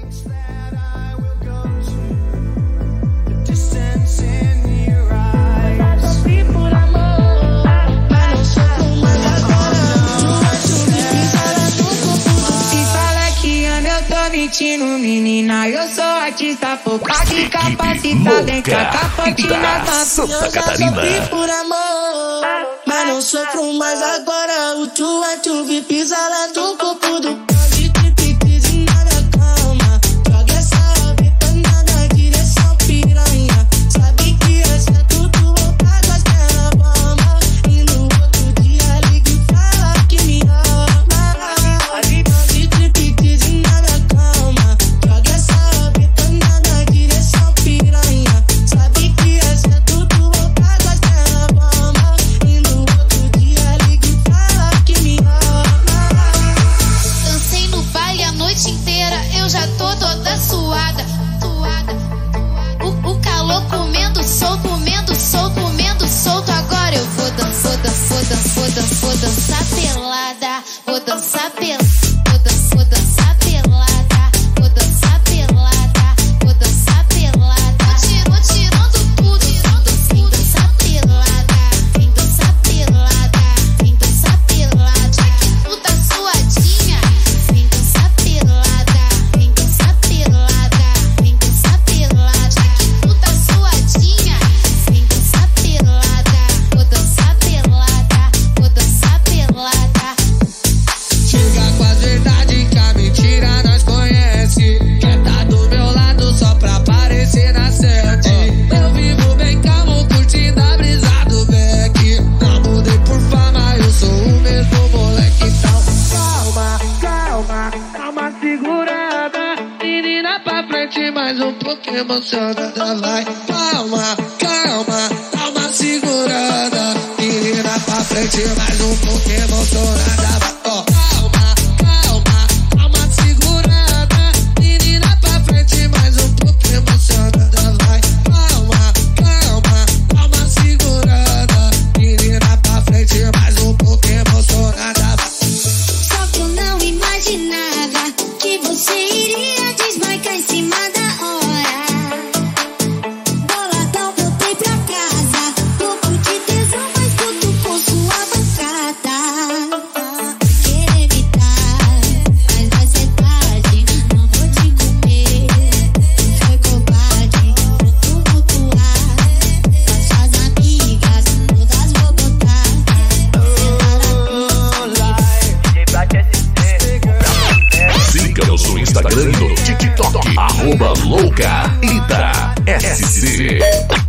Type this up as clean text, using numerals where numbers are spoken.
Menina, eu sou artista focada e capacitada em Capatina da Santa Catarina. Eu sofri por amor, mas não sofro mais agora. O tu me pisa lá do corpo do pode tripitizinha na cama. Joga essa rabeta na direção piranha. Sabe que essa é tudo voltado às pernas bamba. E no outro dia liga e fala que me ama. Pode tripitizinha na cama. Joga essa rabeta na direção piranha. Sabe que essa é tudo voltado às pernas bamba. E no outro dia liga e fala que me ama. Dancei no baile a noite inteira, eu já tô toda suada. O calor comendo solto. Agora eu vou dançar pelada. Vou dançar pelada. Vou dançar pelada. Vou dançar pelada. Vou dançar pelada. Vou tirando tudo. Vem dançar pelada. Vem dançar pelada. Vem dançar pelada. Tu tá suadinha. Vem dançar pelada. Vem dançar pelada. Vem dançar pelada. Tu tá suadinha. Vem dançar pelada. Vou dançar pelada. Vou dançar pelada. Chega com a verdade que a mentira nós conhece. Quer tá do meu lado só pra aparecer na sete. Eu vivo bem calmo, curtindo a brisa do Beck. Não mudei por fama, eu sou o mesmo moleque. Então calma, segurada. Menina pra frente, mais um pouco emocionada. Vai, calma, segurada. Menina pra frente, mais um pouco emocionada. Vai, ó. Calma, segurada. Menina pra frente, mais um pouco emocionada. Vai, calma, segurada. Menina pra frente, mais um pouco emocionada. Só que eu não imaginava que você iria desmarcar em cima da hora. Boladão, voltei pra casa. Louco de tesão, mas tudo com sua bancada. Querer evitar, mas vai ser tarde. Não vou te comer. Foi covarde, vou tumultuar. Com suas amigas, todas vou botar. Siga-nos no Instagram e no TikTok, @loucaidasc.